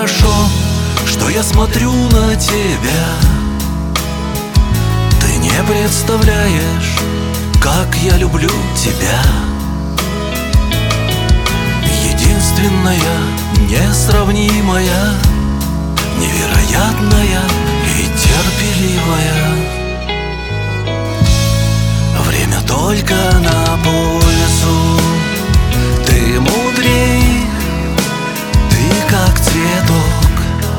хорошо, что я смотрю на тебя. Ты не представляешь, как я люблю тебя. Единственная, несравнимая, невероятная и терпеливая. Время только на пользу. Ты мудрей, ты как цветок.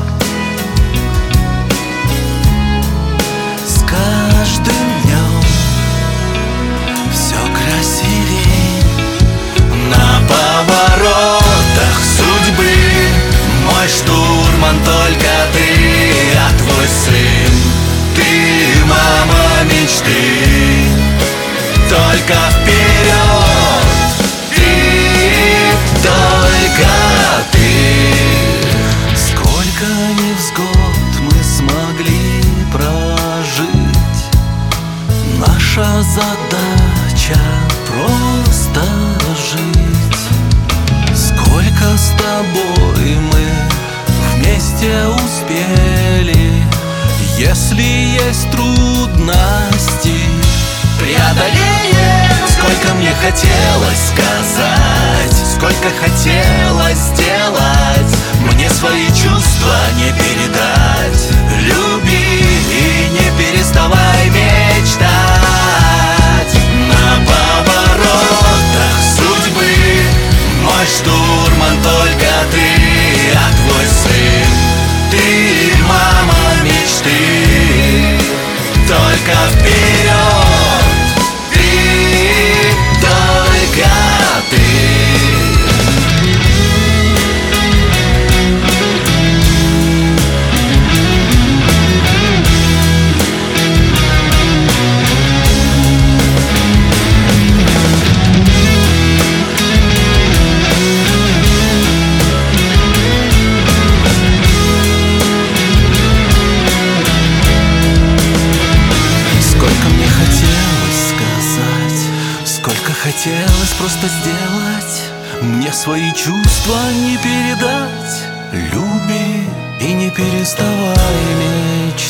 С каждым днем все красивей. На поворотах судьбы мой штурман только ты, а твой сын. Ты мама мечты, только вперед. Ты, только ты. Сколько невзгод мы смогли прожить. Наша задача просто жить. Сколько с тобой мы вместе успели. Если есть трудности, преодолеем. Сколько мне хотелось сказать, сколько хотелось сделать. Мне свои чувства не передать. Люби и не переставай мечтать. На поворотах судьбы мой штурман только ты, а твой сын. Ты мама мечты, только вперед. Ты, только ты. Хотелось просто сделать, мне свои чувства не передать. Люби и не переставай мечтать.